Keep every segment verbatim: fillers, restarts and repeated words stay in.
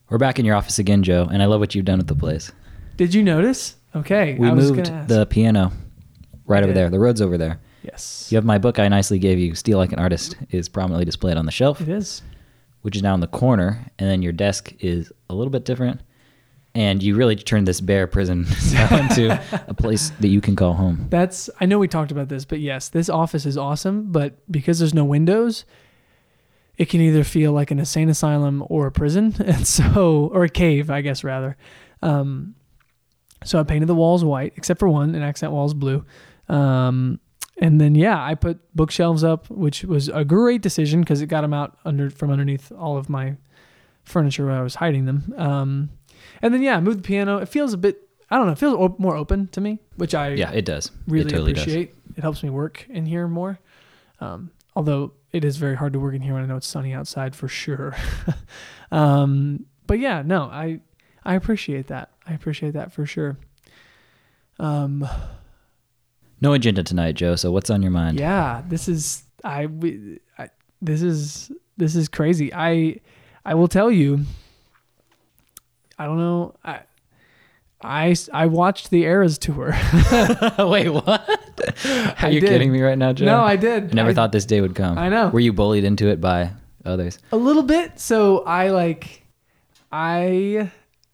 We're back in your office again, Joe, and I love what you've done with the place. Did you notice? Okay. We I was moved gonna ask. the piano right We over did. there. The road's over there. Yes. You have my book I nicely gave you, Steal Like an Artist, is prominently displayed on the shelf, It is. which is now in the corner, and then your desk is a little bit different, and you really turned this bare prison cell into a place that you can call home. That's, I know we talked about this, but yes, this office is awesome, but because there's no windows, it can either feel like an insane asylum or a prison, and so, or a cave, I guess, rather. Um, so I painted the walls white, except for one, and accent walls blue. Um, and then, yeah, I put bookshelves up, which was a great decision because it got them out under from underneath all of my furniture where I was hiding them. Um, and then, yeah, I moved the piano. It feels a bit, I don't know, it feels op- more open to me, which I Yeah, it does. really it totally appreciate. It helps me work in here more. Um, although it is very hard to work in here when I know it's sunny outside for sure. um, but yeah, no, I I appreciate that. I appreciate that for sure. Um, does. No agenda tonight, Joe, so what's on your mind? yeah, this is I, we- I this is this is crazy. I I will tell you. I don't know. I I I watched the Eras tour. Wait, what? Are I you did. kidding me right now, Joe? No, I did. I never I- thought this day would come. I know. Were you bullied into it by others? A little bit. So I like, I,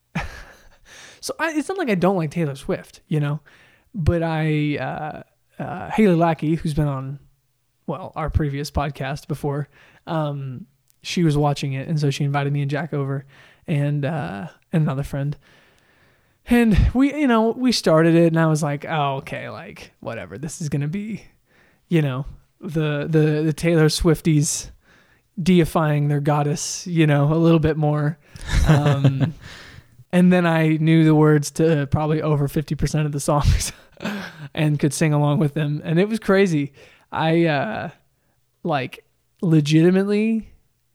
so I, it's not like I don't like Taylor Swift, you know, but I, uh, uh, Haley Lackey, who's been on, well, our previous podcast before, um, she was watching it. And so she invited me and Jack over and, uh, and another friend. And we, you know, we started it and I was like, oh, okay, like whatever, this is going to be, you know, the, the, the Taylor Swifties deifying their goddess, you know, a little bit more. Um, and then I knew the words to probably over fifty percent of the songs and could sing along with them. And it was crazy. I, uh, like legitimately,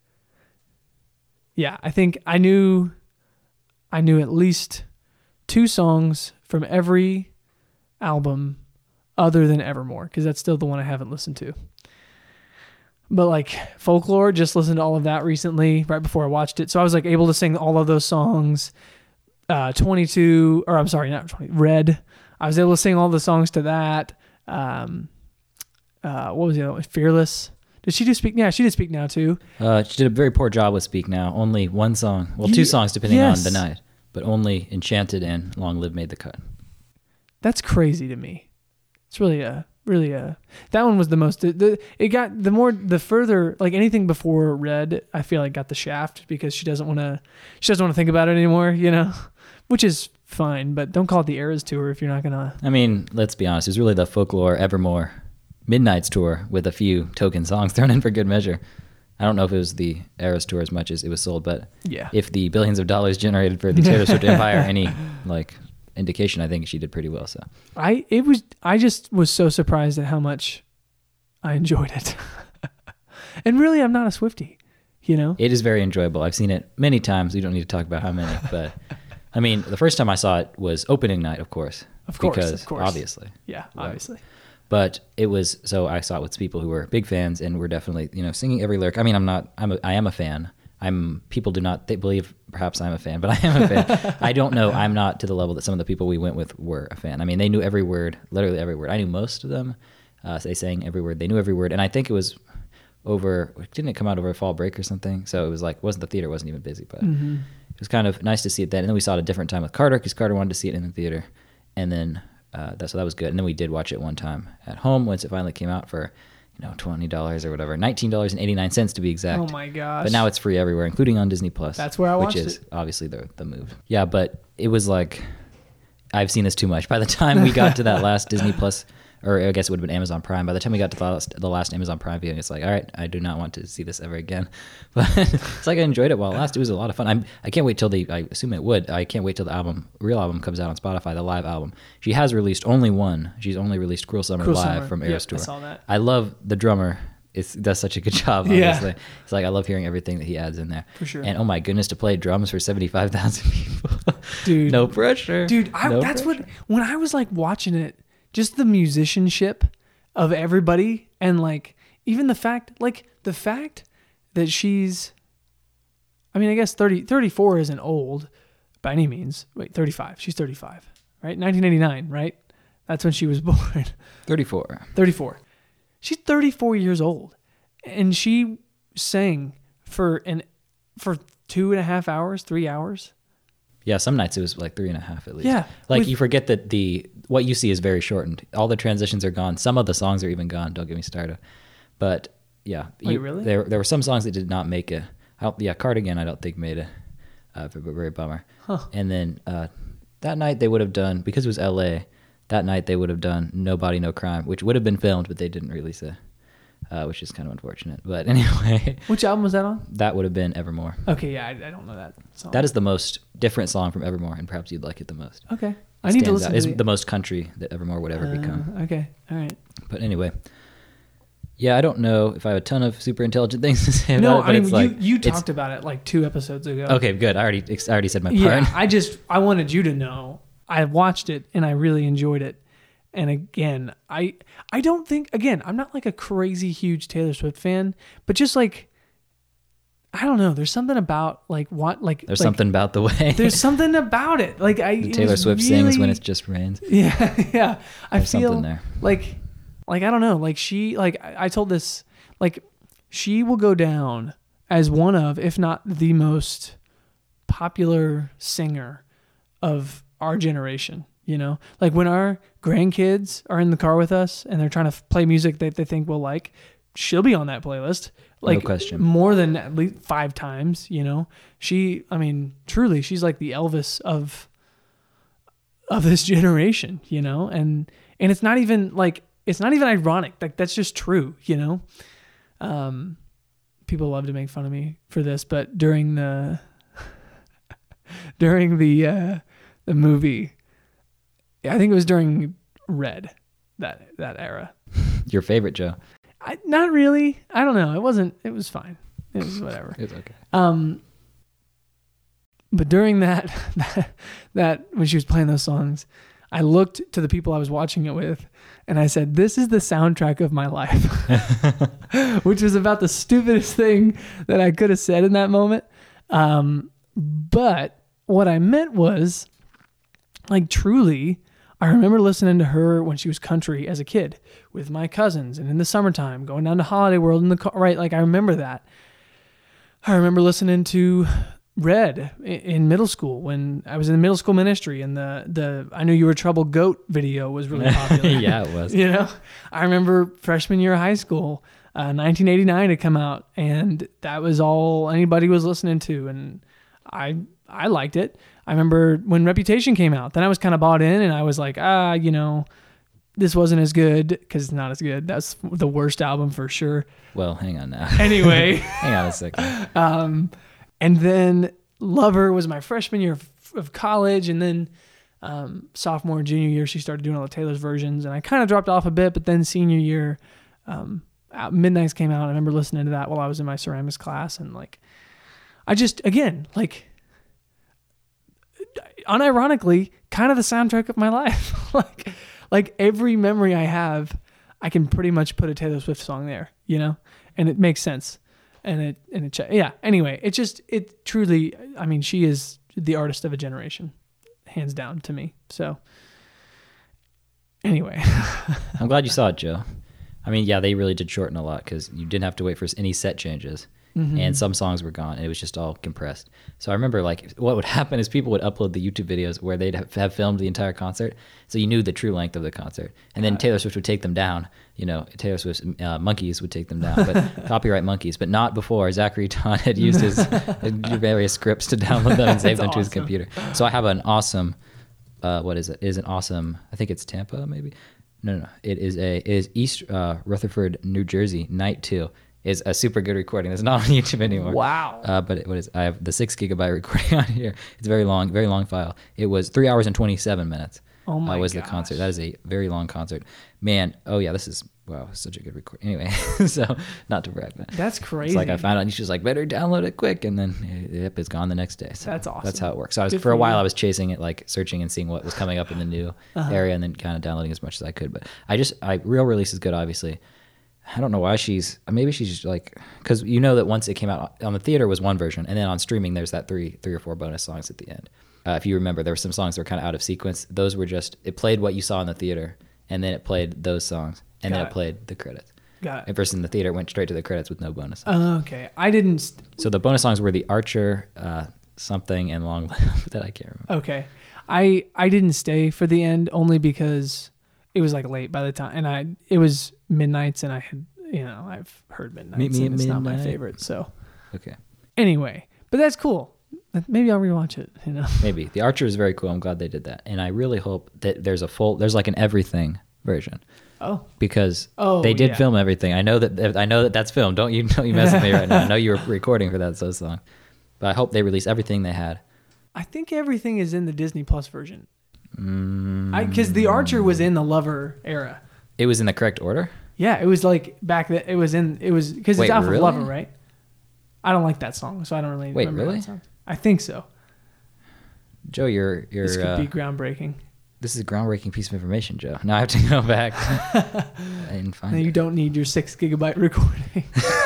yeah, I think I knew, I knew at least two songs from every album other than Evermore, because that's still the one I haven't listened to. But like Folklore, just listened to all of that recently, right before I watched it. So I was like able to sing all of those songs. Uh, twenty-two, or I'm sorry, not twenty, Red. I was able to sing all the songs to that. Um, uh, what was the other one? Fearless. Did she do Speak Now? She did Speak Now too. Uh, she did a very poor job with Speak Now. Only one song. Well, two Ye- songs depending yes. on the night. But only Enchanted and Long Live made the cut. That's crazy to me. It's really a, really a, that one was the most, the, the it got, the more, the further, like anything before Red, I feel like got the shaft because she doesn't want to, she doesn't want to think about it anymore, you know, which is fine, but don't call it the Eras tour if you're not going to. I mean, let's be honest. It was really the Folklore Evermore Midnight's tour with a few token songs thrown in for good measure. I don't know if it was the Eras tour as much as it was sold, but Yeah. if the billions of dollars generated for the Taylor Swift empire any like indication, I think she did pretty well. So I, it was, I just was so surprised at how much I enjoyed it. And really, I'm not a Swiftie, you know? it is very enjoyable. I've seen it many times. We don't need to talk about how many, but I mean, the first time I saw it was opening night, of course. Of course, because of course. obviously. Yeah, Right. obviously. But it was, so I saw it with people who were big fans and were definitely, you know, singing every lyric. I mean, I'm not, I'm a, I am a fan. I'm, people do not, they believe perhaps I'm a fan, but I am a fan. I don't know. I'm not to the level that some of the people we went with were a fan. I mean, they knew every word, literally every word. I knew most of them. Uh, they sang every word. They knew every word. And I think it was over, didn't it come out over a fall break or something? So it was like, wasn't the theater wasn't even busy, but Mm-hmm. it was kind of nice to see it then. And then we saw it a different time with Carter because Carter wanted to see it in the theater. And then, uh, that, so that was good. And then we did watch it one time at home once it finally came out for, you know, twenty dollars or whatever, nineteen dollars and eighty-nine cents to be exact. Oh my gosh. But now it's free everywhere, including on Disney Plus. That's where I watched Which is it. obviously the, the move. Yeah, but it was like, I've seen this too much. By the time we got to that last Disney Plus, or I guess it would have been Amazon Prime. By the time we got to the last, the last Amazon Prime viewing, it's like, all right, I do not want to see this ever again. But it's like I enjoyed it while it lasted. It was a lot of fun. I'm, I can't wait till the, I assume it would, I can't wait till the album, real album comes out on Spotify, the live album. She has released only one. She's only released Cruel Summer Cruel live Summer. from Yep, Eras I Tour. saw that. I love the drummer. It's, does such a good job, Yeah. obviously. It's like, I love hearing everything that he adds in there. For sure. And oh my goodness, to play drums for seventy-five thousand people. Dude. No pressure. Dude, I, No that's pressure. what, when I was like watching it, just the musicianship of everybody and like even the fact, like the fact that she's, I mean, I guess thirty, thirty-four isn't old by any means. Wait, thirty-five. She's thirty-five, right? nineteen eighty-nine, right? That's when she was born. thirty-four. thirty-four. She's thirty-four years old, and she sang for an for two and a half hours, three hours. Yeah, some nights it was like three and a half at least. Yeah, like with, you forget that the what you see is very shortened. All the transitions are gone. Some of the songs are even gone. Don't get me started. But yeah, Wait, you, really? There there were some songs that did not make a. I don't, yeah, Cardigan I don't think made a. Uh, very, very bummer. Huh. And then uh, that night they would have done, because it was L A. That night they would have done No Body No Crime, which would have been filmed, but they didn't release it, uh, which is kind of unfortunate. But anyway, which album was that on? That would have been Evermore. Okay, yeah, I, I don't know that song. That is the most different song from Evermore, and perhaps you'd like it the most. Okay, It I need to stands listen out. to It's the, the most country that Evermore would ever uh, become. Okay, all right. But anyway, yeah, I don't know if I have a ton of super intelligent things to say No, about it, but I mean it's you, like you it's- talked about it like two episodes ago. Okay, good. I already I already said my part. Yeah, I just I wanted you to know I watched it and I really enjoyed it. And again, I I don't think again I'm not like a crazy huge Taylor Swift fan, but just like I don't know, there's something about like what like There's like, something about the way there's something about it. Like I it Taylor was Swift really, sings when it just rains. yeah yeah I There's feel something there. like like I don't know like she like I, I told this like she will go down as one of if not the most popular singer of our generation. You know, like when our grandkids are in the car with us and they're trying to f- play music that they think we'll like, she'll be on that playlist. Like No question. more than at least five times, you know, she, I mean, truly, she's like the Elvis of, of this generation, you know, and, and it's not even like, it's not even ironic. Like that's just true, you know? Um, people love to make fun of me for this, but during the, during the, uh, the movie, I think it was during Red, that that era. Your favorite, Joe. I, not really. I don't know. It wasn't. It was fine. It was whatever. It's okay. Um, but during that, that that when she was playing those songs, I looked to the people I was watching it with, and I said, "This is the soundtrack of my life," which was about the stupidest thing that I could have said in that moment. Um, but what I meant was, like, truly. I remember listening to her when she was country as a kid with my cousins and in the summertime going down to Holiday World in the car, right? Like I remember that. I remember listening to Red in middle school when I was in the middle school ministry and the, the I Knew You Were Trouble Goat video was really popular. Yeah, it was. You know, I remember freshman year of high school, uh, nineteen eighty-nine had come out and that was all anybody was listening to. And I, I liked it. I remember when Reputation came out, then I was kind of bought in and I was like, ah, you know, this wasn't as good because it's not as good. That's the worst album for sure. Well, hang on now. Anyway. Hang on a second. Um, and then Lover was my freshman year of, of college. And then um, sophomore and junior year, she started doing all the Taylor's versions. And I kind of dropped off a bit, but then senior year, um, Midnights came out. I remember listening to that while I was in my ceramics class. And like, I just, again, like, unironically, kind of the soundtrack of my life. like, like every memory I have, I can pretty much put a Taylor Swift song there, you know, and it makes sense. And it, and it, yeah. Anyway, it just, it truly, I mean, she is the artist of a generation, hands down to me. So, anyway, I'm glad you saw it, Joe. I mean, yeah, they really did shorten a lot because you didn't have to wait for any set changes. Mm-hmm. And some songs were gone, and it was just all compressed. So I remember, like, what would happen is people would upload the YouTube videos where they'd have, have filmed the entire concert, so you knew the true length of the concert. And then Taylor Swift would take them down. You know, Taylor Swift's uh, Monkeys would take them down, but copyright Monkeys, but not before Zachary Ton had used his various scripts to download them and save them awesome. to his computer. So I have an awesome, uh, what is it? It is an awesome, I think it's Tampa, maybe? No, no, no. It is a it is East uh, Rutherford, New Jersey, Night two. Is a super good recording. It's not on YouTube anymore. Wow. Uh, but it, what is? I have the six gigabyte recording on here. It's a very long, very long file. It was three hours and twenty-seven minutes. Oh my uh, was gosh. the concert. That is a very long concert. Man, oh yeah, this is wow, such a good recording. Anyway, so not to brag, but that's crazy. It's like I found out, and she's like, better download it quick, and then yep, it's gone the next day. So that's awesome. That's how it works. So I was Good for a for while, you. I was chasing it, like searching and seeing what was coming up in the new uh-huh. area, and then kind of downloading as much as I could. But I just, I real release is good, obviously. I don't know why she's maybe she's like because you know that once it came out on the theater was one version, and then on streaming there's that three three or four bonus songs at the end. Uh, if you remember, there were some songs that were kind of out of sequence. Those were just it played what you saw in the theater, and then it played those songs, and Got then it, it. played the credits. Got it. And versus in the theater, it went straight to the credits with no bonus. Uh, okay, I didn't. St- So the bonus songs were the Archer, uh, something, and Long Live that I can't remember. okay, I I didn't stay for the end only because it was like late by the time, and I it was Midnights, and I had you know I've heard Midnights, Meet me and at it's not my midnight. favorite. So Okay, anyway, but that's cool. Maybe I'll rewatch it. You know. maybe the Archer is very cool. I'm glad they did that, and I really hope that there's a full, there's like an everything version. Oh. Because Oh, they did yeah. film everything. I know that I know that that's filmed. Don't you don't you mess with me right now. I know you were recording for that so song, but I hope they release everything they had. I think everything is in the Disney Plus version. Mm, Because the Archer was in the Lover era. it was in the correct order. Yeah, it was like back then. It was in. It was because Wait, it's off really? of Lover, right? I don't like that song, so I don't really. Wait, remember really? That song. I think so. Joe, you're you're. This could uh, be groundbreaking. this is a groundbreaking piece of information, Joe. Now I have to go back and find No, it. you don't need your six gigabyte recording.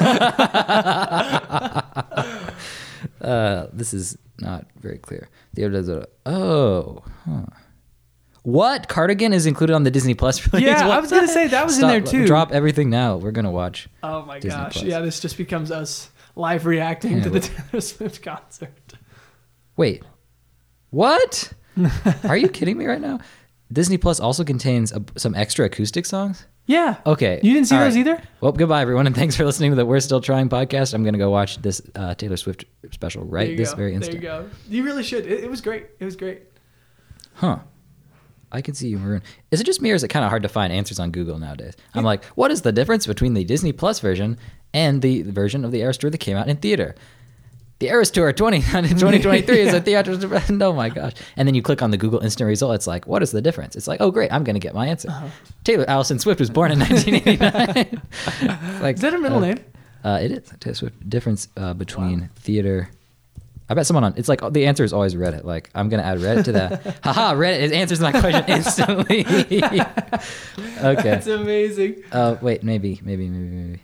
Uh, this is not very clear. The other, oh, huh. What? Cardigan is included on the Disney Plus release? Yeah, I What? was gonna say that was in Stop, there too. Drop everything now. We're gonna watch. Oh my Disney gosh! Plus. Yeah, this just becomes us live reacting Yeah, to the well- Taylor Swift concert. Wait, what? Are you kidding me right now? Disney Plus also contains a, some extra acoustic songs. Yeah. Okay, You didn't see all those right. either? Well, goodbye everyone, and thanks for listening to the We're Still Trying podcast. I'm gonna go watch this uh, Taylor Swift special There right you this go. very There instant. you go. You really should. It, it was great. It was great. Huh. I can see you maroon. Is it just me or is it kind of hard to find answers on Google nowadays? I'm like, what is the difference between the Disney Plus version and the version of the Eras Tour that came out in theater? The Eras Tour twenty twenty-three is a theatrical. Oh my gosh. And then you click on the Google instant result. It's like, what is the difference? It's like, oh, great. I'm going to get my answer. Uh-huh. Taylor Allison Swift was born in nineteen eighty-nine. Like, Is that her middle uh, name? Uh, it is. Taylor Swift. Difference uh, between theater. I bet someone on. It's like the answer is always Reddit. Like I'm gonna add Reddit to that. Haha, Reddit is answers my question instantly. Okay. That's amazing. Uh, wait, maybe, maybe, maybe, maybe.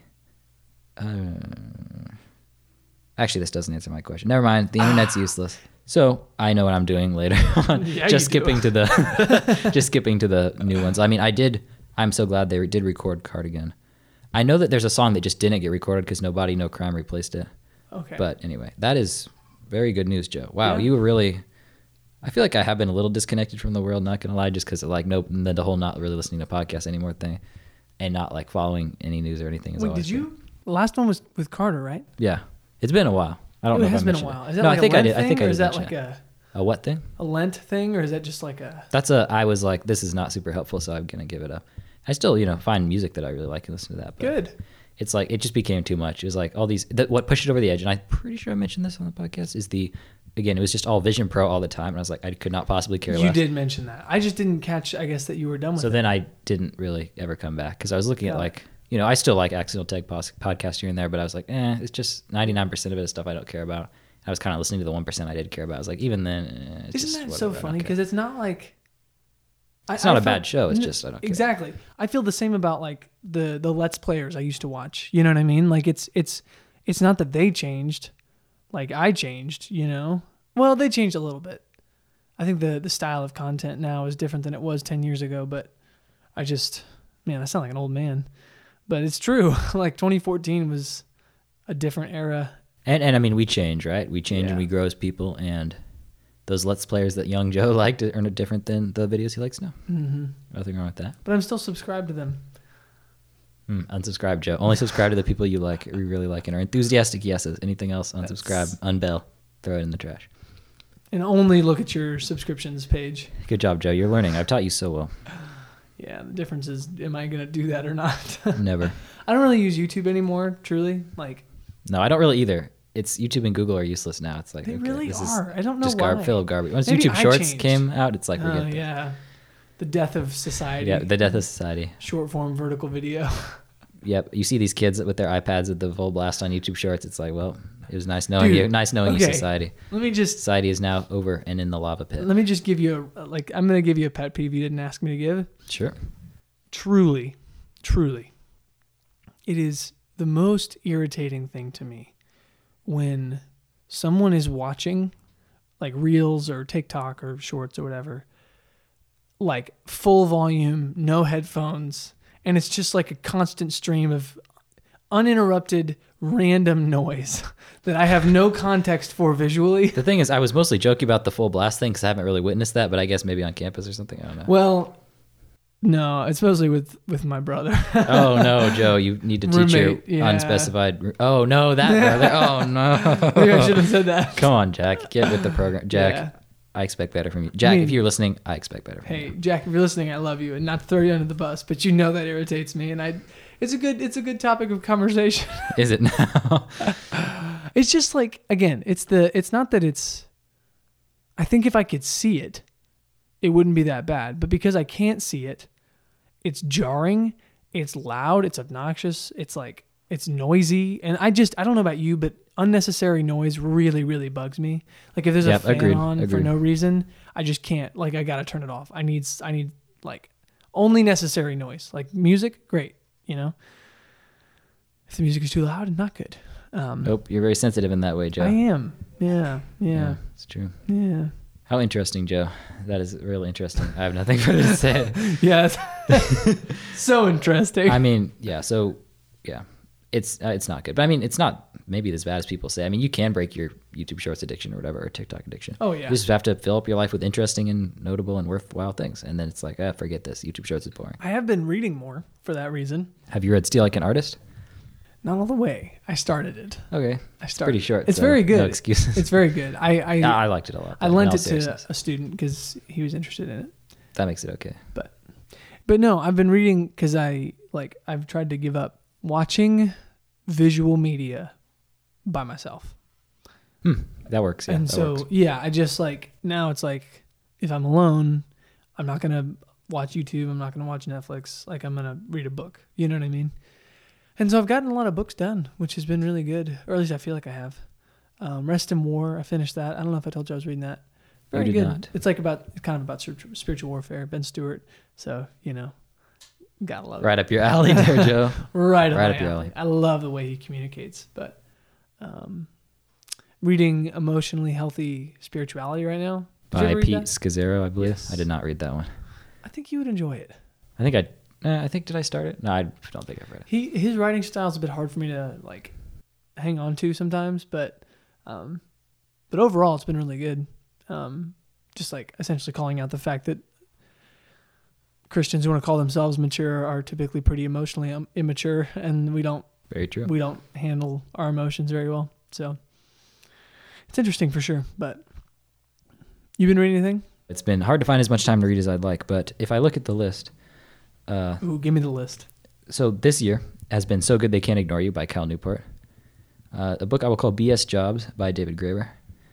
Uh, actually, this doesn't answer my question. Never mind. The internet's useless. So I know what I'm doing later on. Yeah, just you do. skipping to the, just skipping to the new ones. I mean, I did. I'm so glad they did record Cardigan. I know that there's a song that just didn't get recorded because Nobody No Crime replaced it. Okay. But anyway, that is very good news, Joe. Wow, Yeah. you were really. I feel like I have been a little disconnected from the world. Not gonna lie, just because of like no, the, the whole not really listening to podcasts anymore thing, and not like following any news or anything. Is Wait, always did you? good. The last one was with Carter, right? Yeah, it's been a while. I don't it know. has if I been a mentioned while. it. Is that no, like I think a I Lent did. thing, I think I or did. is that mention like it. a a what thing? a Lent thing, or is that just like a? That's a. I was like, this is not super helpful, so I'm gonna give it up. I still, you know, find music that I really like and listen to that. But Good. It's like it just became too much. It was like all these. The, what pushed it over the edge, and I'm pretty sure I mentioned this on the podcast, is the. Again, it was just all Vision Pro all the time, and I was like, I could not possibly care You less. did mention that. I just didn't catch. I guess that you were done with So it. then I didn't really ever come back because I was looking at Yeah. like, you know, I still like Accidental Tech pos- podcast here and there, but I was like, eh, it's just ninety-nine percent of it is stuff I don't care about. I was kind of listening to the one percent I did care about. I was like, even then, eh, it's Isn't just that whatever, so I don't funny? care. Because it's not like. I, It's not I a bad felt- show, it's n- just I don't care. Exactly. I feel the same about like the the Let's Players I used to watch. You know what I mean? Like it's it's it's not that they changed, like I changed. You know, well they changed a little bit. I think the the style of content now is different than it was ten years ago. But I just man, I sound like an old man, but it's true. Like twenty fourteen was a different era. And and I mean, we change, right? We change Yeah. and we grow as people, and those Let's Players that young Joe liked are no different than the videos he likes now. Mm-hmm. Nothing wrong with that. But I'm still subscribed to them. Hmm, unsubscribe, Joe. Only subscribe to the people you like, you really like, and are enthusiastic yeses. Anything else, unsubscribe, unbell, throw it in the trash. And only look at your subscriptions page. Good job, Joe. You're learning. I've taught you so well. Yeah, the difference is, am I going to do that or not? Never. I don't really use YouTube anymore, truly. Like, No, I don't really either. It's YouTube and Google are useless now. It's like they okay, really this is are. I don't know just why. garb, fill of garbage. Once Maybe YouTube I Shorts changed. came out, it's like Oh, forget that. yeah. The death of society. Yeah, the death of society. Short form vertical video. Yep. You see these kids with their iPads with the full blast on YouTube Shorts. It's like, well, it was nice knowing Dude, you. Nice knowing you, okay. society. Let me just Society is now over and in the lava pit. let me just give you a like I'm going to give you a pet peeve you didn't ask me to give. Sure. Truly, truly. it is the most irritating thing to me when someone is watching like Reels or TikTok or Shorts or whatever, like full volume, no headphones, and it's just like a constant stream of uninterrupted random noise that I have no context for visually. The thing is, I was mostly joking about the full blast thing because I haven't really witnessed that, but I guess maybe on campus or something. I don't know. Well, no, it's mostly with, with my brother. Oh, no, Joe, you need to teach Roommate, your yeah. unspecified. Oh, no, that brother. Oh, no. Maybe I should have said that. Come on, Jack. Get with the program. Jack, Yeah. I expect better from you. Jack, I mean, if you're listening, I expect better from Hey, you. Jack, if you're listening, I love you, and not to throw you under the bus, but you know that irritates me, and I, it's a good, it's a good topic of conversation. Is it now? It's just like, again, it's the, it's not that it's, I think if I could see it, it wouldn't be that bad, but because I can't see it, it's jarring, it's loud, it's obnoxious, it's like, it's noisy, and I just, I don't know about you, but unnecessary noise really, really bugs me. Like if there's Yep, a fan agreed, on for agreed. no reason, I just can't, like I gotta turn it off. I need, I need like only necessary noise. Like music, great, you know? If the music is too loud, not good. Um, Nope, you're very sensitive in that way, Joe. I am. Yeah, yeah, It's true. yeah. How interesting, Joe. That is really interesting. I have nothing further to say. Yeah. So interesting. I mean, yeah, so, yeah, it's uh, it's not good. But I mean, it's not maybe as bad as people say. I mean, you can break your YouTube Shorts addiction or whatever, or TikTok addiction. Oh, yeah. You just have to fill up your life with interesting and notable and worthwhile things. And then it's like, ah, forget this. YouTube Shorts is boring. I have been reading more for that reason. Have you read Steal Like an Artist? Not all the way. I started it. Okay. I It's started. pretty short. It's so very good. No excuses. It's very good. I I, Yeah, I liked it a lot. I though, in lent all it to seriousness. a student because he was interested in it. That makes it okay. But but no, I've been reading because I like I've tried to give up watching visual media by myself. Hmm. That works. Yeah, and that so works. yeah, I just like now it's like if I'm alone, I'm not gonna watch YouTube. I'm not gonna watch Netflix. Like I'm gonna read a book. You know what I mean? And so I've gotten a lot of books done, which has been really good, or at least I feel like I have. Um, Rest in War, I finished that. I don't know if I told you I was reading that. Very did good. not. It's like about it's kind of about spiritual spiritual warfare. Ben Stewart. So you know, gotta love it. Right up your alley there, Joe. Right, Right up, up your alley. alley. I love the way he communicates. But um, reading Emotionally Healthy Spirituality right now. Did you By ever read Pete that? Scazzaro, I believe. Yes. I did not read that one. I think you would enjoy it. I think I. Uh, I think did I start it? No, I don't think I've read it. He his writing style is a bit hard for me to like hang on to sometimes, but um, but overall it's been really good. Um, just like essentially calling out the fact that Christians who want to call themselves mature are typically pretty emotionally um, immature, and we don't Very true. we don't handle our emotions very well. So it's interesting for sure. But you been reading anything? It's been hard to find as much time to read as I'd like, but if I look at the list, uh, Ooh, give me the list. so this year has been So Good They Can't Ignore You by Cal Newport. Uh, a book I will call B S Jobs by David Graeber.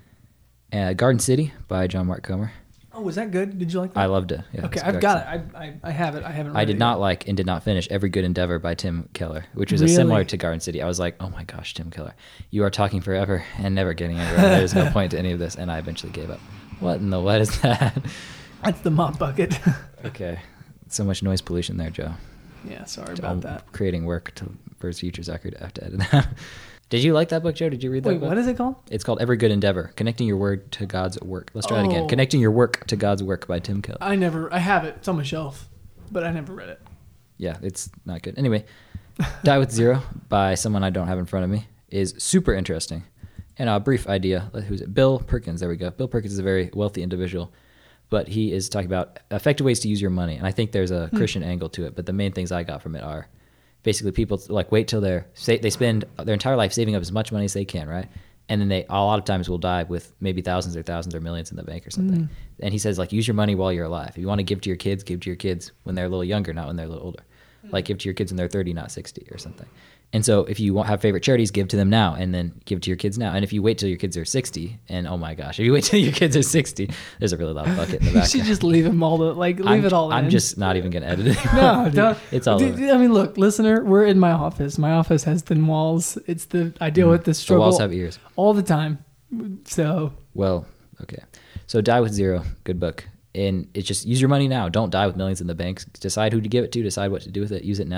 Uh, Garden City by John Mark Comer. Oh, was that good? Did you like that? I loved it. Yeah, okay, it's I've excellent. got it. I, I I have it. I haven't. Read I did it not yet. like and did not finish Every Good Endeavor by Tim Keller, which was Really? a similar to Garden City. I was like, oh my gosh, Tim Keller, you are talking forever and never getting anywhere. There's no point to any of this, and I eventually gave up. What in the what is that? That's the mop bucket. Okay, so much noise pollution there, Joe. Yeah, sorry To about all that. Creating work to for his future Zachary to have to edit out. Did you like that book, Joe? Did you read that Wait, book? what is it called? It's called Every Good Endeavor, Connecting Your Word to God's Work. Let's try it again. Oh. Connecting Your Work to God's Work by Tim Keller. I never. I have it. It's on my shelf, but I never read it. Yeah, it's not good. Anyway, Die with Zero by someone I don't have in front of me is super interesting. And a brief idea. Who's it? Bill Perkins. There we go. Bill Perkins is a very wealthy individual, but he is talking about effective ways to use your money. And I think there's a Christian angle to it. But the main things I got from it are basically people like wait till they're say they spend their entire life saving up as much money as they can, right? And then they a lot of times will die with maybe thousands or thousands or millions in the bank or something. Mm. And he says like use your money while you're alive. If you want to give to your kids, give to your kids when they're a little younger, not when they're a little older. Like give to your kids when they're thirty, not sixty or something. And so if you want have favorite charities, give to them now and then give to your kids now. And if you wait till your kids are sixty, and oh my gosh, if you wait till your kids are sixty, there's a really loud bucket in the You back. should just leave them all. The, like leave I'm, it all. I'm in. just not even gonna edit it. No, don't. It's all Dude, over. I mean, look, listener, we're in my office. My office has thin walls. It's the I deal with this The struggle walls have ears. all the time. So Well, okay. So Die with Zero, good book. And it's just use your money now. Don't die with millions in the bank. Decide who to give it to. Decide what to do with it. Use it now.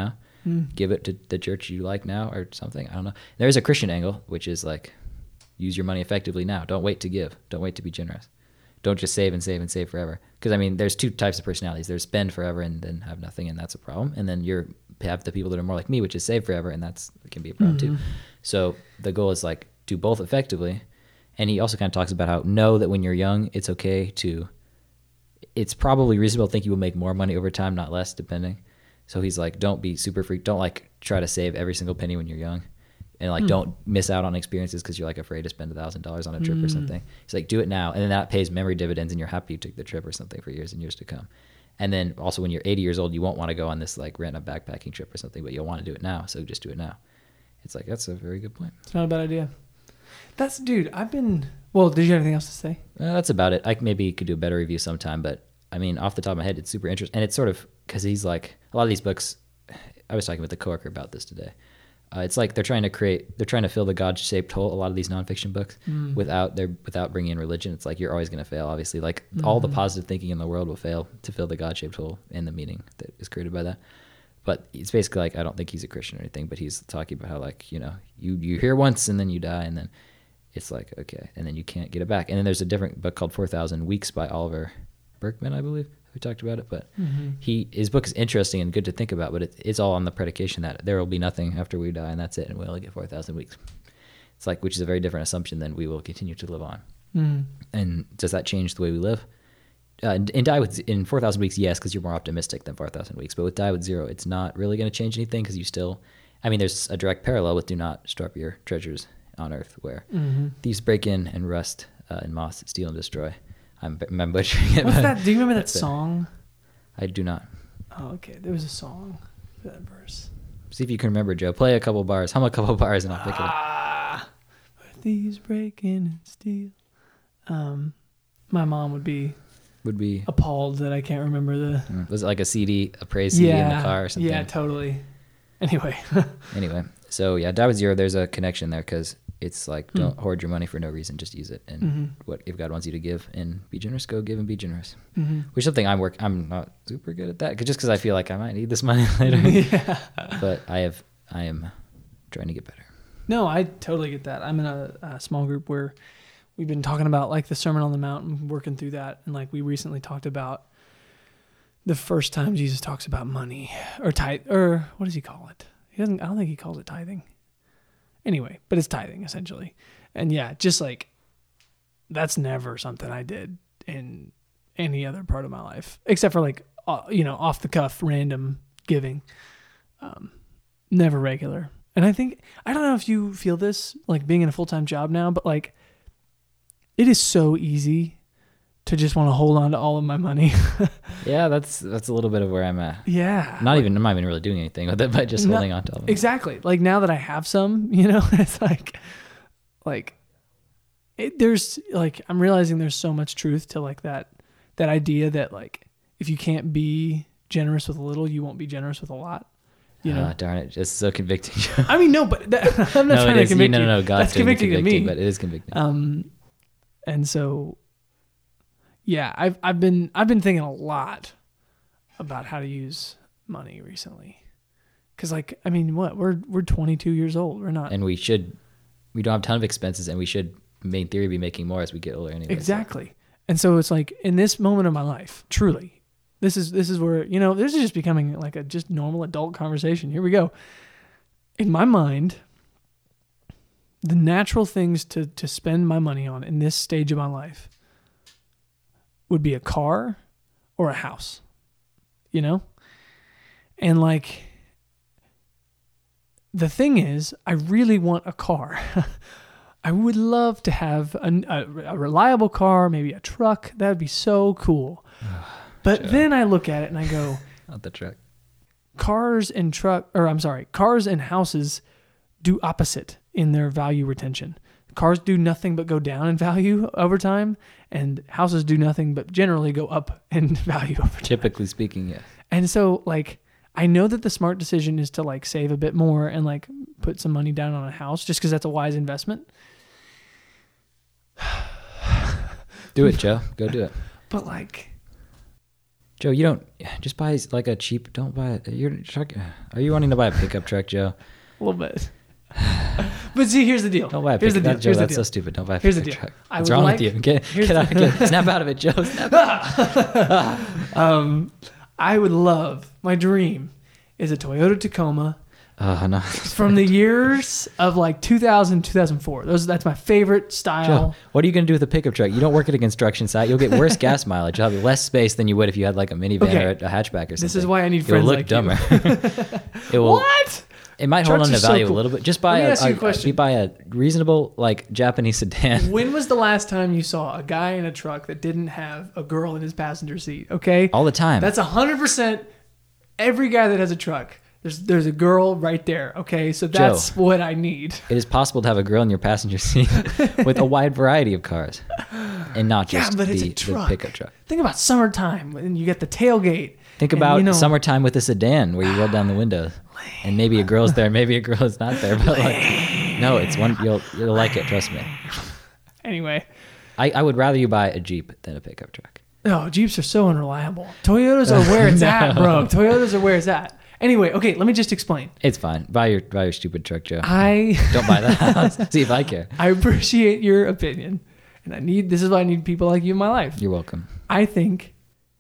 Mm. give it to the church you like now or something. I don't know. There's a Christian angle, which is like, use your money effectively now. Don't wait to give. Don't wait to be generous. Don't just save and save and save forever. Because I mean, there's two types of personalities. There's spend forever and then have nothing, and that's a problem. And then you're have the people that are more like me, which is save forever, and that's it can be a problem Mm-hmm. too. So the goal is like do both effectively. And he also kind of talks about how know that when you're young, it's okay to. It's probably reasonable to think you will make more money over time, not less, depending. So he's like, don't be super freak. Don't like try to save every single penny when you're young. And like, Mm. don't miss out on experiences because you're like afraid to spend a thousand dollars on a trip Mm. or something. He's like, do it now. And then that pays memory dividends and you're happy you took the trip or something for years and years to come. And then also when you're eighty years old, you won't want to go on this like rent a backpacking trip or something, but you'll want to do it now. So just do it now. It's like, that's a very good point. It's not a bad idea. That's, dude, I've been, well, did you have anything else to say? Uh, that's about it. I maybe could do a better review sometime, but I mean, off the top of my head, it's super interesting. And it's sort of, because he's like, a lot of these books, I was talking with a coworker about this today. Uh, it's like they're trying to create, they're trying to fill the God-shaped hole, a lot of these nonfiction books, Mm. without their without bringing in religion. It's like you're always going to fail, obviously. Like all the Mhm. positive thinking in the world will fail to fill the God-shaped hole in the meaning that is created by that. But it's basically like, I don't think he's a Christian or anything, but he's talking about how like, you know, you, you hear once and then you die and then it's like, okay, and then you can't get it back. And then there's a different book called four thousand Weeks by Oliver Berkman, I believe. We talked about it, but Mm-hmm. he his book is interesting and good to think about, but it, it's all on the predication that there will be nothing after we die and that's it, and we only get four thousand weeks. It's like, which is a very different assumption than we will continue to live on. Mm. And does that change the way we live? Uh, in, in Die With in four thousand Weeks, yes, because you're more optimistic than four thousand Weeks. But with Die With Zero, it's not really going to change anything because you still, I mean, there's a direct parallel with Do Not Store Up Your Treasures on Earth, where Mm-hmm. thieves break in and rust uh, and moths steal and destroy. I'm, I'm butchering it. What's but that? Do you remember that that's it. song? I do not. Oh, okay. There was a song for that verse. See if you can remember, Joe. Play a couple bars. Hum a couple bars and I'll pick it up. Ah, thieves break in and steal. Um, my mom would be Would be, appalled that I can't remember the. mm, was it like a C D, a praise C D yeah, in the car or something? yeah, totally. Anyway, Anyway, so yeah, Die With Zero, there's a connection there because it's like, Hmm. don't hoard your money for no reason. Just use it. And Mhm. what if God wants you to give and be generous, go give and be generous. Mhm. Which is something I'm work. I'm not super good at that, 'cause- just because I feel like I might need this money later. yeah. But I have, I am trying to get better. No, I totally get that. I'm in a, a small group where we've been talking about like the Sermon on the Mount and working through that. And like we recently talked about the first time Jesus talks about money or tithe, or what does he call it? He doesn't, I don't think he calls it tithing. Anyway, but it's tithing essentially. And yeah, just like that's never something I did in any other part of my life, except for like, uh, you know, off the cuff, random giving. Um, never regular. And I think, I don't know if you feel this, like being in a full-time job now, but like, it is so easy to just want to hold on to all of my money. Yeah, that's that's a little bit of where I'm at. yeah. Not even, I'm not even really doing anything with it, but just No, holding on to all of it. Exactly. Like now that I have some, you know, it's like, like, it, there's like, I'm realizing there's so much truth to like that, that idea that like, if you can't be generous with a little, you won't be generous with a lot. You know, Ah, darn it, it's so convicting. I mean, no, but that, I'm not no, trying it to is, convict no, you. no, no, God's That's doing the convicting to convicting, me. but it is convicting. Um, and so, yeah, I've I've been I've been thinking a lot about how to use money recently, because like I mean, what we're we're twenty-two years old. We're not And we should, we don't have a ton of expenses, and we should, in theory, be making more as we get older anyway. so- exactly. And so it's like in this moment of my life, truly, this is this is where you know this is just becoming like a just normal adult conversation. Here we go. In my mind, the natural things to to spend my money on in this stage of my life would be a car or a house, you know? And like, the thing is, I really want a car. I would love to have a, a, a reliable car, maybe a truck. That would be so cool. But Joe. then I look at it and I go, Not the truck. cars and truck, or I'm sorry, cars and houses do opposite in their value retention. Cars do nothing but go down in value over time, and houses do nothing but generally go up in value over time. Typically speaking, yes. And so, like, I know that the smart decision is to like save a bit more and like put some money down on a house, just because that's a wise investment. Do it, Joe. Go do it. But like, Joe, Joe, you don't just buy like a cheap. Don't buy. You're truck. Are you wanting to buy a pickup truck, Joe? A little bit. But see, here's the deal. Don't buy a here's pickup. The deal. That, Joe, here's that's the deal. so stupid. Don't buy a Here's the pickup deal. truck. I What's would wrong like, with you? Get, get out. Get, snap out of it, Joe. Snap out. um, I would love. My dream is a Toyota Tacoma. Oh no! From the years of like two thousand, two thousand four. Those that's my favorite style. Joe, what are you going to do with a pickup truck? You don't work at a construction site. You'll get worse gas mileage. You'll have less space than you would if you had like a minivan Okay. or a, a hatchback or something. This is why I need You'll friends look like dumber. you. It will. What? It might Trucks hold on are to so value cool. a little bit. Just buy Let me a, ask you a a, question. you buy a reasonable like Japanese sedan. When was the last time you saw a guy in a truck that didn't have a girl in his passenger seat? Okay, All the time. that's a hundred percent. Every guy that has a truck, there's there's a girl right there. Okay, so that's Joe. what I need. It is possible to have a girl in your passenger seat with a wide variety of cars, and not Yeah, just but the, it's a the truck. pickup truck. Think about summertime and you get the tailgate. Think and, about you know, summertime with a sedan where you roll down the windows, and maybe a girl's there, maybe a girl is not there. But like, no, it's one you'll you'll like it. Trust me. Anyway, I, I would rather you buy a Jeep than a pickup truck. no, Jeeps are so unreliable. Toyotas are where it's at, bro. Toyotas are where it's at. Anyway, okay, let me just explain. It's fine. Buy your buy your stupid truck, Joe. I Don't buy the house. See if I care. I appreciate your opinion, and I need this is why I need people like you in my life. You're welcome. I think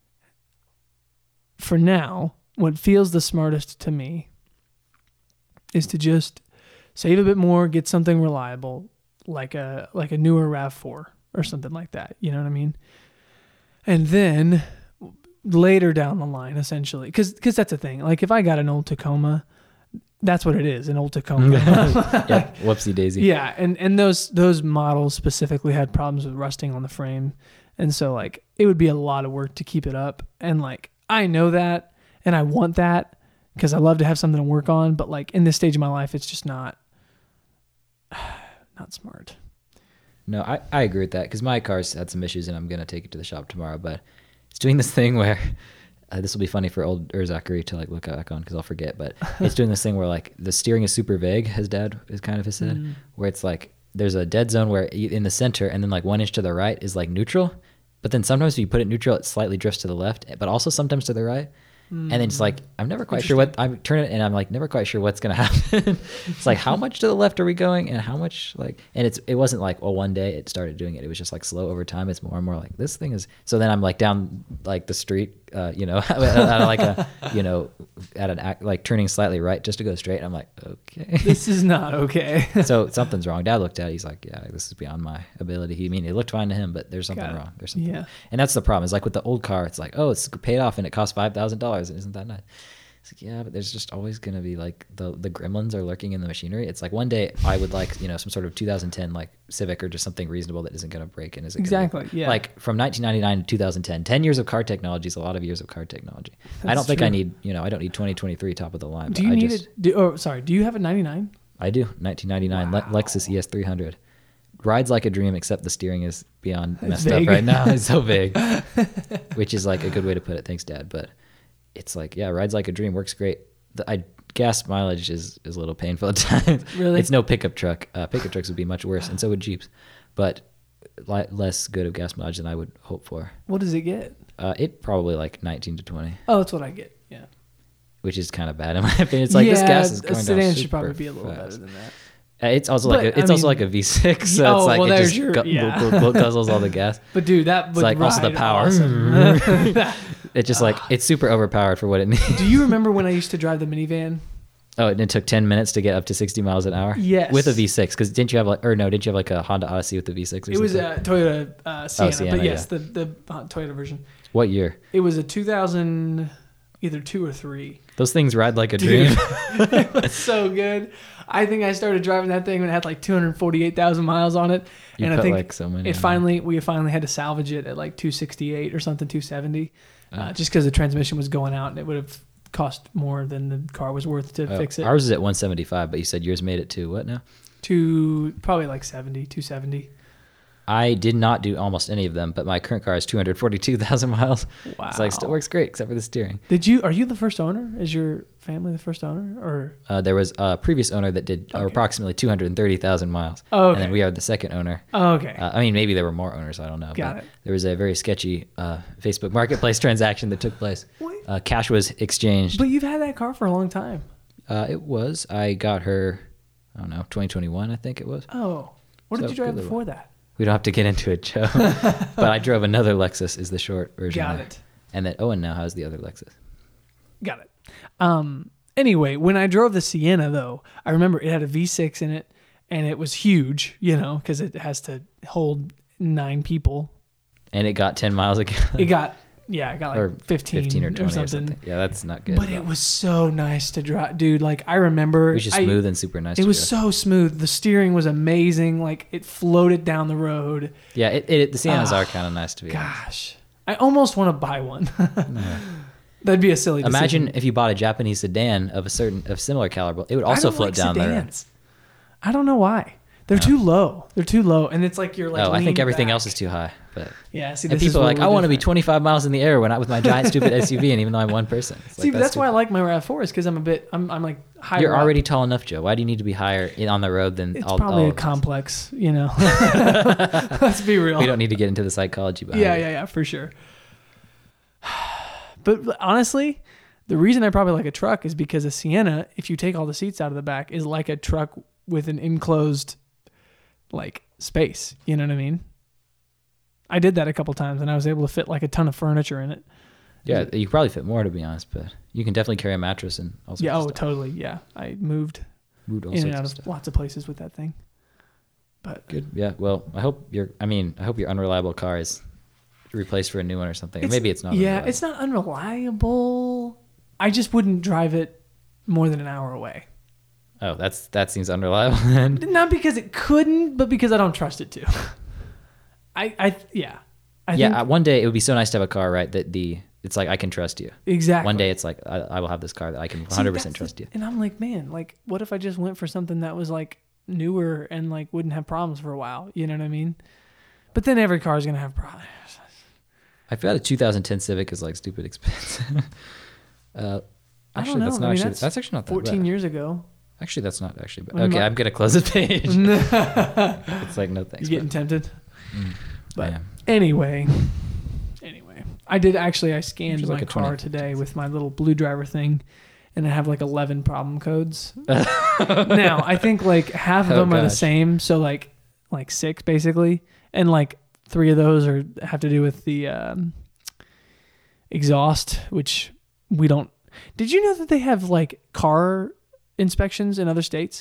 for now, what feels the smartest to me is to just save a bit more, get something reliable, like a like a newer RAV four or something like that. You know what I mean? And then later down the line, essentially, because because that's the thing. Like if I got an old Tacoma, that's what it is, an old Tacoma. Yeah. Whoopsie daisy. Yeah, and and those those models specifically had problems with rusting on the frame, and so like it would be a lot of work to keep it up. And like I know that, and I want that because I love to have something to work on. But like in this stage of my life, it's just not not smart. No, I, I agree with that because my car's had some issues and I'm going to take it to the shop tomorrow. But it's doing this thing where uh, this will be funny for old or Zachary to like look back on because I'll forget. But it's doing this thing where like the steering is super vague, his dad is kind of has said, Mm. where it's like there's a dead zone where you, in the center and then like one inch to the right is like neutral. But then sometimes if you put it neutral, it slightly drifts to the left, but also sometimes to the right. And then it's like, I'm never quite sure what, I turn it and I'm like, never quite sure what's going to happen. It's like, how much to the left are we going? And how much like, and it's, it wasn't like, well, one day it started doing it. It was just like slow over time. It's more and more like this thing is, so then I'm like down like the street, uh, you know, at like a, you know, at an act, like turning slightly right just to go straight. I'm like, okay. This is not okay. So something's wrong. Dad looked at it. He's like, yeah, this is beyond my ability. He I mean, it looked fine to him, but there's something Got it. wrong. There's something. Yeah. And that's the problem. Is like with the old car, it's like, oh, it's paid off and it costs five thousand dollars. And isn't that nice? It's like, yeah, but there's just always going to be like the the gremlins are lurking in the machinery. It's like one day I would like, you know, some sort of two thousand ten like Civic or just something reasonable that isn't going to break and isn't Exactly, gonna, yeah. Like from nineteen ninety-nine to two thousand ten, ten years of car technology is a lot of years of car technology. I That's don't think true. I need, you know, I don't need twenty twenty-three top of the line. Do but you I need just, it? Do, oh, sorry. Do you have a ninety-nine? I do. nineteen ninety-nine Le- Wow. Lexus E S three hundred. Rides like a dream, except the steering is beyond It's messed vague. up right now. It's so big, which is like a good way to put it. Thanks, Dad. But it's like, yeah, rides like a dream, works great. The I, gas mileage is, is a little painful at times. Really? It's no pickup truck. Uh, pickup trucks would be much worse, and so would Jeeps. But li- less good of gas mileage than I would hope for. What does it get? Uh, it probably like nineteen to twenty, Oh, that's what I get. Yeah. which is kind of bad in my opinion. It's like yeah, this gas is a going sedan down should super probably be a little fast. better than that. Uh, It's also But, like a, it's I also mean- like a V six, so Oh, it's like well, it there's just your- gu- yeah. gu- gu- gu- guzzles all the gas. But dude, that would It's like also the ride power. awesome. It's just like it's super overpowered for what it needs. Do you remember when I used to drive the minivan? Oh, and it took ten minutes to get up to sixty miles an hour. Yes. with a V six. Because didn't you have like, or no, didn't you have like a Honda Odyssey with the V six? Or It was something? a Toyota uh, Sienna, Sienna, but yes, yeah. the the uh, Toyota version. What year? It was a two thousand, either two or three. Those things ride like a Dude. dream. It was so good. I think I started driving that thing when it had like two hundred forty-eight thousand miles on it, You and I put, think like, so many it on finally we finally had to salvage it at like two sixty-eight or something, two seventy, Oh. uh, just because the transmission was going out and it would have cost more than the car was worth to Oh, fix it. Ours is at one seventy-five, but you said yours made it to what now? To probably like seventy, two seventy. I did not do almost any of them, but my current car is two hundred forty-two thousand miles. Wow. It's like still works great except for the steering. Did you? Are you the first owner? Is your family the first owner, or? Uh, there was a previous owner that did Okay. approximately two hundred thirty thousand miles. Oh, okay. And then we are the second owner. Oh, okay. Uh, I mean, maybe there were more owners. I don't know. Got but it. There was a very sketchy uh, Facebook Marketplace transaction that took place. What? Uh, cash was exchanged. But you've had that car for a long time. Uh, it was. I got her, I don't know, twenty twenty-one, I think it was. Oh, what So, did you drive good little- before that? We don't have to get into it, Joe. But I drove another Lexus is the short version. Got there. it. And then Owen now has the other Lexus. Got it. Um. Anyway, when I drove the Sienna, though, I remember it had a V six in it, and it was huge, you know, because it has to hold nine people. And it got ten miles ago. It got, yeah, it got like or fifteen, fifteen or twenty something. or something. Yeah, that's not good. But at it all. was so nice to drive, dude. Like I remember, It was just I- smooth and super nice. It to was drive. so smooth. The steering was amazing. Like it floated down the road. Yeah, it, it, the Siennas Ah, are kind of nice to be honest. Gosh, I almost want to buy one. Yeah. That'd be a silly decision. Imagine if you bought a Japanese sedan of a certain of similar caliber, it would I also don't float like down the road. sedans. I don't know why. They're too low. They're too low, and it's like you're like. Oh, I think leaning everything back. else is too high. But Yeah, see, and this is people are where like, we're I want to be different. twenty-five miles in the air when I with my giant stupid S U V, and even though I'm one person. It's See, like, but that's why I stupid. like my RAV four is because I'm a bit. I'm. I'm like higher. You're up. already tall enough, Joe. Why do you need to be higher in, on the road than It's all? probably all a of us? complex, you know. Let's be real. We don't need to get into the psychology behind Yeah, it. yeah, yeah, for sure. But honestly, the reason I probably like a truck is because a Sienna, if you take all the seats out of the back, is like a truck with an enclosed like space. You know what I mean? I did that a couple times and I was able to fit like a ton of furniture in it. Yeah, you could probably fit more to be honest, but you can definitely carry a mattress and all sorts Yeah, of oh stuff. totally. Yeah. I moved Moved all in sorts and out of of stuff. lots of places with that thing. But Good. Yeah. Well, I hope your. I mean, I hope your unreliable car is replaced for a new one or something. Or It's- maybe it's not. Yeah, unreliable. it's not unreliable. I just wouldn't drive it more than an hour away. Oh, that's that seems unreliable then. Not because it couldn't, but because I don't trust it to. I, I, yeah, I yeah. think uh, one day it would be so nice to have a car, right? That the it's like I can trust you. exactly. One day it's like I, I will have this car that I can See, one hundred percent that's trust the- you. And I'm like, man, like, what if I just went for something that was like newer and like wouldn't have problems for a while? You know what I mean? But then every car is gonna have problems. I feel like the two thousand ten Civic is like stupid expensive. uh, I actually, don't know. that's I not mean, actually that's that's actually not that Fourteen bad. years ago. Actually, that's not actually bad. When Okay, my- I'm gonna close this page. It's like no You thanks. getting but- tempted? Mm, But yeah. anyway, anyway, I did actually. I scanned Which is my like a car twenty today with my little blue driver thing, and I have like eleven problem codes. Now I think like half of Oh, them are the gosh. same, so like like six basically, and like three of those are have to do with the um, exhaust, which we don't. Did you know that they have like car inspections in other states?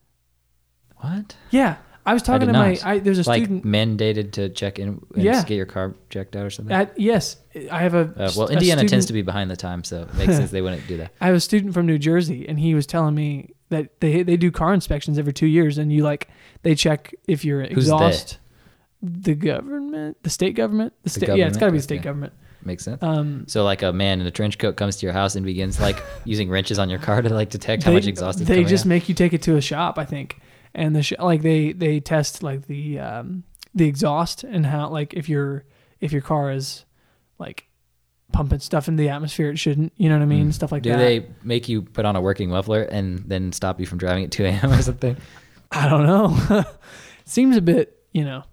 What? Yeah, I was talking did to my. not. I, there's a Like student. mandated to check in and Yeah. get your car checked out or something? At, yes, I have a. Uh, well, a Indiana tends student- to be behind the time, so it makes sense they wouldn't do that. I have a student from New Jersey, and he was telling me that they they do car inspections every two years, and you like they check if your Who's they? exhaust. The government, the state government, the state. Yeah, it's government? got to be the state Okay. government. Makes sense. Um, So like a man in a trench coat comes to your house and begins like using wrenches on your car to like detect how they much exhaust is they coming just out. make you take it to a shop, I think, and the sh- like they they test like the um the exhaust and how like if your if your car is like pumping stuff into the atmosphere it shouldn't, you know what I mean, Mm. stuff like Do that. they make you put on a working muffler and then stop you from driving at two a.m. or something? I don't know. Seems a bit, you know.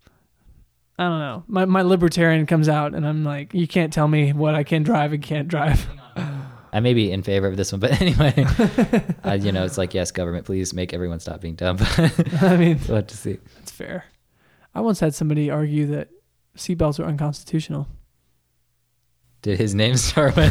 I don't know. My my libertarian comes out and I'm like, you can't tell me what I can drive and can't drive. I may be in favor of this one, but anyway, uh, you know, it's like, yes, government, please make everyone stop being dumb. I mean, We'll have to see. that's fair. I once had somebody argue that seatbelts are unconstitutional. Did his name start with?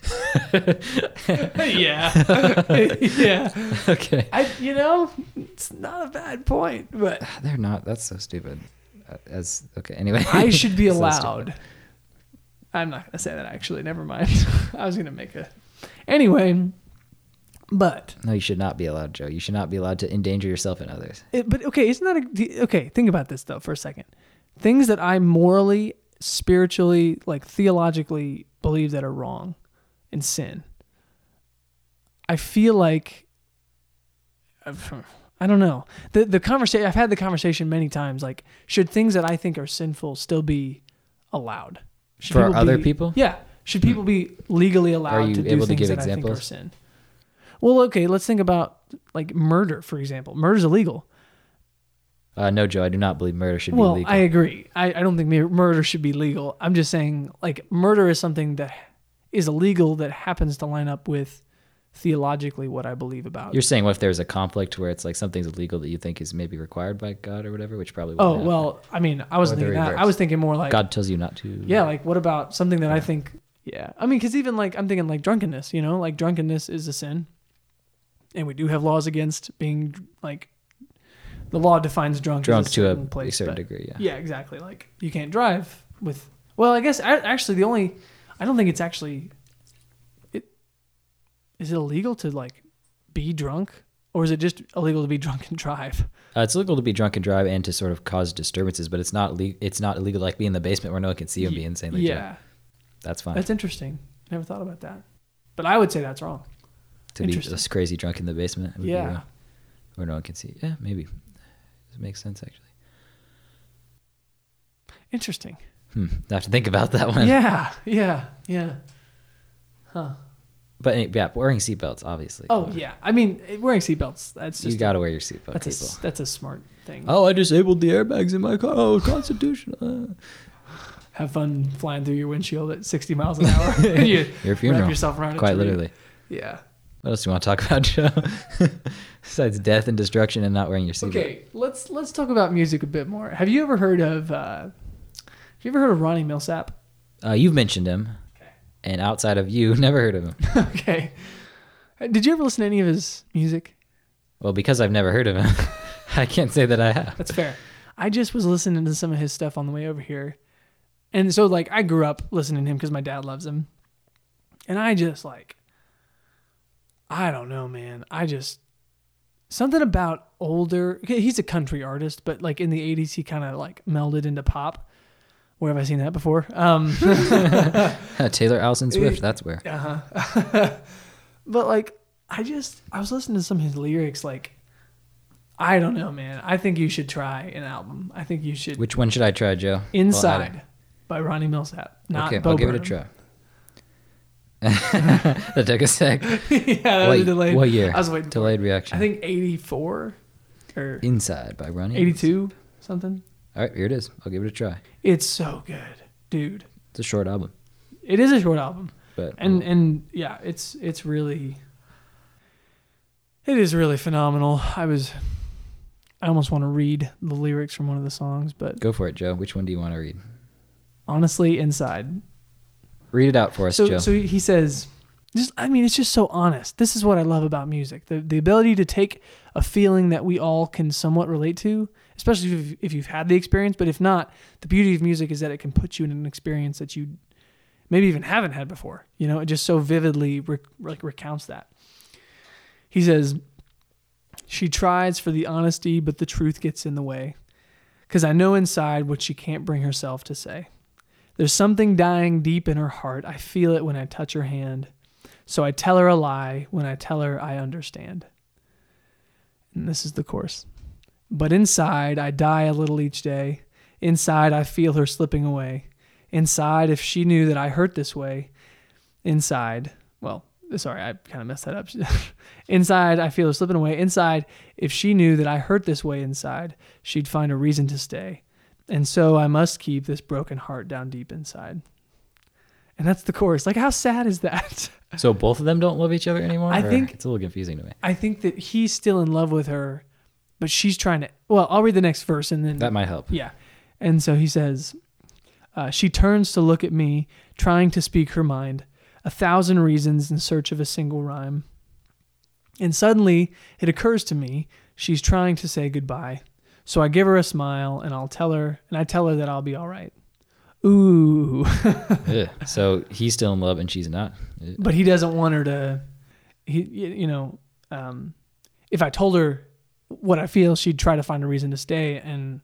yeah. yeah. Okay. I you know, it's not a bad point, but They're not. That's so stupid. Uh, As okay. Anyway, I should be So allowed. I'm not gonna say that actually. Never mind. I was gonna make a. Anyway, but No, you should not be allowed, Joe. You should not be allowed to endanger yourself and others. it, but okay, isn't that a, okay? Think about this though for a second. Things that I morally, spiritually, like theologically believe that are wrong, and sin. I feel like I don't know. The the conversation I've had the conversation many times. Like, should things that I think are sinful still be allowed? Should For people other be- people? Yeah. Should people be legally allowed you to do able to things give that I think examples? are sin? Well, okay, let's think about like murder, for example. Murder's illegal. Uh, no, Joe, I do not believe murder should Well, be legal. I agree. I, I don't think mur- murder should be legal. I'm just saying, like, murder is something that is illegal that happens to line up with theologically what I believe about. You're saying what if there's a conflict where it's like something's illegal that you think is maybe required by God or whatever, which probably wouldn't oh, happen. well, I mean, I wasn't Or the thinking that. reverse. I was thinking more like, God tells you not to. yeah, like, what about something that I think, yeah. I mean, because even like, I'm thinking like drunkenness, you know, like drunkenness is a sin. And we do have laws against being like, the law defines drunk, Drunk as a to a, certain a place, certain but- degree, yeah. Yeah, exactly. Like you can't drive with. Well, I guess I, actually the only. I don't think it's actually. It is it illegal to like be drunk, or is it just illegal to be drunk and drive? Uh, it's illegal to be drunk and drive and to sort of cause disturbances, but it's not le- It's not illegal to like be in the basement where no one can see you and be insanely Yeah, drunk. That's fine. that's interesting. Never thought about that, but I would say that's wrong. to be interesting. just crazy drunk in the basement. Would be Yeah. wrong. Where no one can see. Yeah, maybe. It makes sense actually. Interesting. Hmm. I have to think about that one. Yeah, yeah, yeah. Huh. But any- yeah, wearing seatbelts, obviously. Oh yeah. I mean, wearing seatbelts. That's just You got to wear your seatbelt, that's a people. s- that's a smart thing. Oh, I disabled the airbags in my car. Oh, constitutional. Have fun flying through your windshield at sixty miles an hour. And you Your funeral. wrap yourself around a Quite tree. literally. Yeah. What else do you want to talk about, Joe? Besides death and destruction and not wearing your seatbelt. Okay, let's let's talk about music a bit more. Have you ever heard of uh, Have you ever heard of Ronnie Millsap? Uh, you've mentioned him. Okay. And outside of you, never heard of him. Okay. Did you ever listen to any of his music? Well, because I've never heard of him, I can't say that I have. That's fair. I just was listening to some of his stuff on the way over here. And so like I grew up listening to him because my dad loves him. And I just like I don't know, man. I just something about older. Okay, he's a country artist, but like in the eighties, he kind of like melded into pop. Where have I seen that before? Um, Taylor Allison Swift, that's where. uh-huh. But like, I just I was listening to some of his lyrics. Like, I don't know, man. I think you should try an album. I think you should. Which one should I try, Joe? Inside by Ronnie Millsap. Not okay, Bo I'll give it a Burnham. try. That took a sec. Yeah, that what, was delayed. what year? I was waiting. for it. Delayed reaction. I think eighty-four or Inside by Ronnie. eighty-two something. All right, here it is. I'll give it a try. It's so good, dude. It's a short album, It is a short album, but and and yeah, it's it's really, it is really phenomenal. I was, I almost want to read the lyrics from one of the songs, but go for it, Joe. Which one do you want to read? honestly, Inside. Read it out for us, So Joe. so he says, just I mean, it's just so honest. This is what I love about music: the the ability to take a feeling that we all can somewhat relate to, especially if, if you've had the experience. But if not, the beauty of music is that it can put you in an experience that you maybe even haven't had before. You know, it just so vividly rec- like recounts that. He says, she tries for the honesty, but the truth gets in the way. Because I know inside what she can't bring herself to say. There's something dying deep in her heart. I feel it when I touch her hand. So I tell her a lie when I tell her I understand. And this is the chorus. But inside, I die a little each day. Inside, I feel her slipping away. Inside, if she knew that I hurt this way. Inside, well, sorry, I kind of messed that up. Inside, I feel her slipping away. Inside, if she knew that I hurt this way inside, she'd find a reason to stay. And so I must keep this broken heart down deep inside. And that's the chorus. Like, how sad is that? So both of them don't love each other anymore? I Or think- it's a little confusing to me. I think that he's still in love with her, but she's trying to. Well, I'll read the next verse and then. That might help. Yeah. And so he says, uh, she turns to look at me, trying to speak her mind, a thousand reasons in search of a single rhyme. And suddenly it occurs to me she's trying to say goodbye. So I give her a smile and I'll tell her, and I tell her that I'll be all right. Ooh. Ugh. So he's still in love and she's not. Ugh. But he doesn't want her to, he, you know, um, if I told her what I feel, she'd try to find a reason to stay. And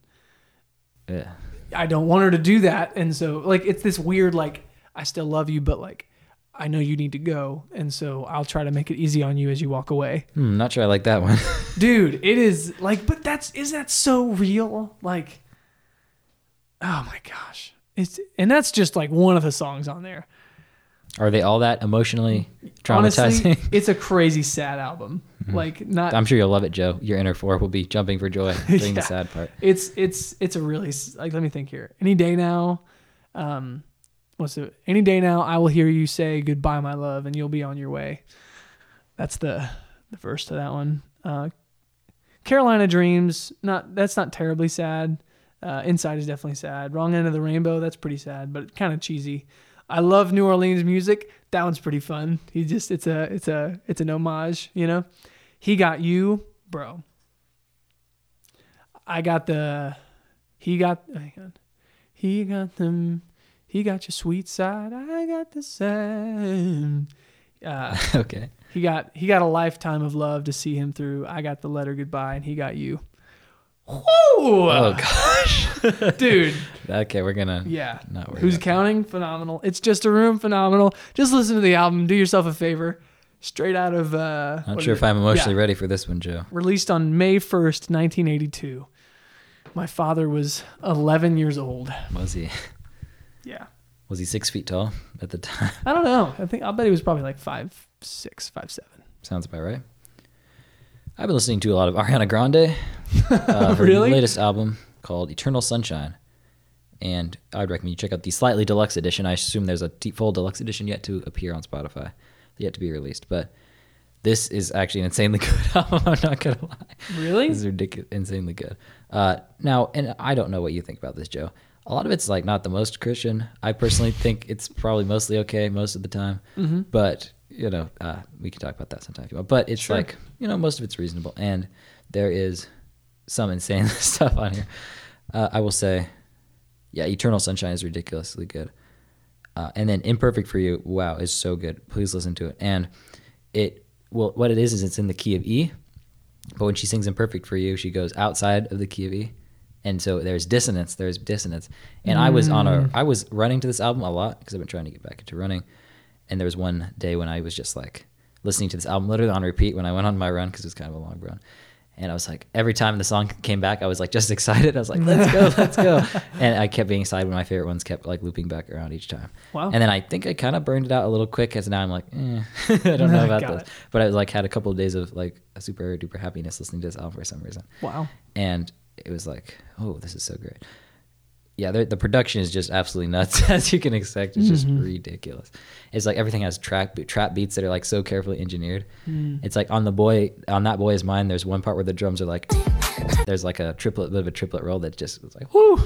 Ugh. I don't want her to do that. And so like, it's this weird, like, I still love you, but like, I know you need to go, and so I'll try to make it easy on you as you walk away. Hmm, not sure I like that one. Dude, it is like, but that's, is that so real? Like, oh my gosh. It's, and that's just like one of the songs on there. Are they all that emotionally traumatizing? Honestly, it's a crazy sad album. Mm-hmm. Like not. I'm sure you'll love it, Joe. Your inner four will be jumping for joy during yeah. the sad part. It's it's it's a really like. Let me think here. Any day now, um, what's it? Any day now, I will hear you say goodbye, my love, and you'll be on your way. That's the the verse to that one. Uh, Carolina Dreams. Not that's not terribly sad. Uh, Inside is definitely sad. Wrong End of the Rainbow. That's pretty sad, but kind of cheesy. I love New Orleans music. That one's pretty fun. He just it's a it's a it's an homage, you know. He Got You, bro. I got the he got hang on. He got them he got your sweet side. I got the same. Uh, okay. He got he got a lifetime of love to see him through. I got the letter goodbye, and he got you. Whoa! Oh gosh, dude. Okay, we're gonna yeah. Not worry Who's Counting? That. Phenomenal. It's Just a Room. Phenomenal. Just listen to the album. Do yourself a favor. Straight out of. Uh, Not sure if I'm emotionally yeah. ready for this one, Joe. Released on May first, nineteen eighty-two. My father was eleven years old. Was he? Yeah. Was he six feet tall at the time? I don't know. I think I'll bet he was probably like five six, five seven. Sounds about right. I've been listening to a lot of Ariana Grande. Uh, her really? latest album called Eternal Sunshine. And I'd recommend you check out the slightly deluxe edition. I assume there's a full deluxe edition yet to appear on Spotify, yet to be released. But this is actually an insanely good album. I'm not going to lie. Really? This is ridiculous, insanely good. Uh, now, and I don't know what you think about this, Joe. A lot of it's like not the most Christian. I personally think it's probably mostly okay most of the time. Mm-hmm. But, you know, uh, we can talk about that sometime if you want. But it's sure. like, you know, most of it's reasonable. And there is some insane stuff on here. Uh, I will say, yeah, Eternal Sunshine is ridiculously good. Uh, and then Imperfect for You, wow, is so good. Please listen to it. And it, well, what it is is it's in the key of E. But when she sings Imperfect for You, she goes outside of the key of E. And so there's dissonance, there's dissonance. And mm. I was on a, I was running to this album a lot because I've been trying to get back into running. And there was one day when I was just like listening to this album literally on repeat when I went on my run because it was kind of a long run. And I was like, every time the song came back, I was like just excited. I was like, let's go, let's go. And I kept being excited when my favorite ones kept like looping back around each time. Wow. And then I think I kind of burned it out a little quick because now I'm like, eh, I don't know about this. It. But I like had a couple of days of like a super duper happiness listening to this album for some reason. Wow. And it was like, oh, this is so great. Yeah, the production is just absolutely nuts, as you can expect. It's just mm-hmm. ridiculous. It's like everything has track trap beats that are like so carefully engineered. Mm. It's like on the boy on That Boy Is Mine. There's one part where the drums are like, there's like a triplet, bit of a triplet roll that just was like, whoo,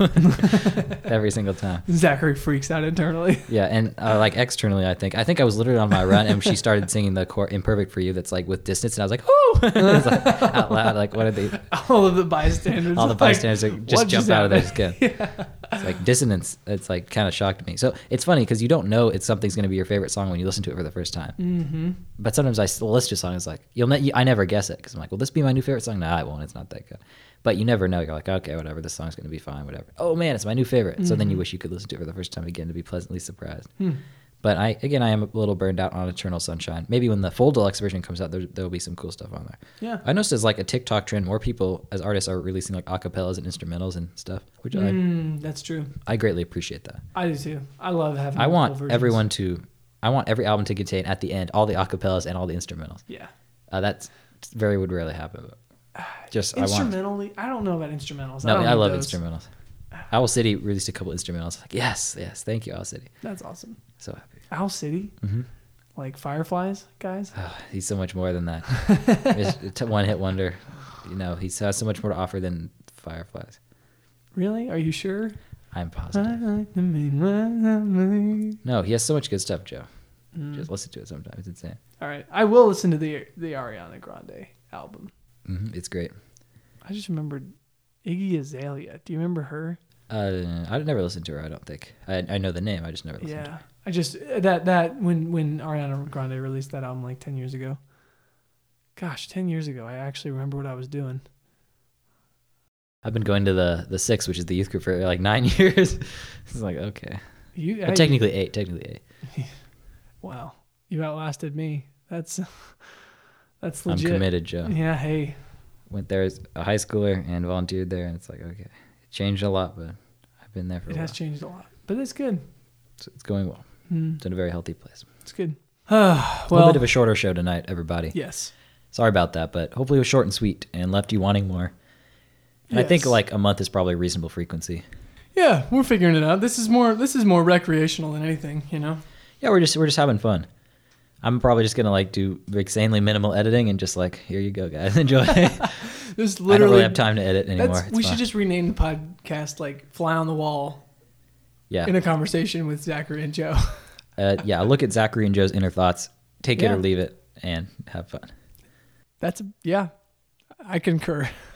every single time. Zachary freaks out internally. Yeah, and uh, like externally, I think I think I was literally on my run, and she started singing the chord "Imperfect for You" that's like with distance, and I was like, whoo, it was like out loud. Like, what are they? All of the bystanders. All the bystanders like, just jump out of their skin. Yeah. It's like dissonance. It's like kind of shocked me. So it's funny because you don't know if something's going to be your favorite song when you listen to it for the first time. Mm-hmm. But sometimes I still listen to a song. It's like you'll. Ne- I never guess it because I'm like, will this be my new favorite song? No, it won't. It's not that good. But you never know. You're like, okay, whatever. This song's going to be fine. Whatever. Oh man, it's my new favorite. Mm-hmm. So then you wish you could listen to it for the first time again to be pleasantly surprised. Hmm. But I again, I am a little burned out on Eternal Sunshine. Maybe when the full deluxe version comes out, there will be some cool stuff on there. Yeah. I noticed there's like a TikTok trend. More people as artists are releasing like acapellas and instrumentals and stuff, which mm, I that's true. I greatly appreciate that. I do too. I love having. I want versions. everyone to. I want every album to contain at the end all the acapellas and all the instrumentals. Yeah. Uh, that's very would rarely happen. But just instrumentally, I, want, I don't know about instrumentals. No, I, I love those. instrumentals. Owl City released a couple instrumentals. Like yes, yes, thank you, Owl City. That's awesome. So happy. Owl City, mm-hmm. like Fireflies, guys. Oh, he's so much more than that. He's a one-hit wonder. You know, he has so much more to offer than Fireflies. Really? Are you sure? I'm positive. Like no, he has so much good stuff, Joe. Mm. Just listen to it sometimes. It's insane. All right, I will listen to the the Ariana Grande album. Mm-hmm. It's great. I just remembered Iggy Azalea. Do you remember her? Uh, I never listened to her. I don't think. I I know the name. I just never listened. Yeah, to her. I just that that when when Ariana Grande released that album like ten years ago. Gosh, ten years ago, I actually remember what I was doing. I've been going to the the six, which is the youth group, for like nine years. It's like okay, you but technically eight. Technically eight. Wow, you outlasted me. That's that's I'm legit. committed, Joe. Yeah. Hey. Went there as a high schooler and volunteered there, and it's like, okay, it changed a lot, but I've been there for It a has while. changed a lot, but it's good. So it's going well. Hmm. It's in a very healthy place. It's good. well, A little bit of a shorter show tonight, everybody. yes. Sorry about that, but hopefully it was short and sweet and left you wanting more. And I think Yes. like a month is probably a reasonable frequency. Yeah, we're figuring it out. This is more. This is more recreational than anything. You know. Yeah, we're just we're just having fun. I'm probably just gonna like do insanely minimal editing and just like, here you go, guys, enjoy. There's I literally. don't really have time to edit anymore. That's, It's we fine. should just rename the podcast like "Fly on the Wall" yeah, in a conversation with Zachary and Joe. uh, yeah. Look at Zachary and Joe's inner thoughts. Take Yeah. it or leave it, and have fun. That's yeah, I concur.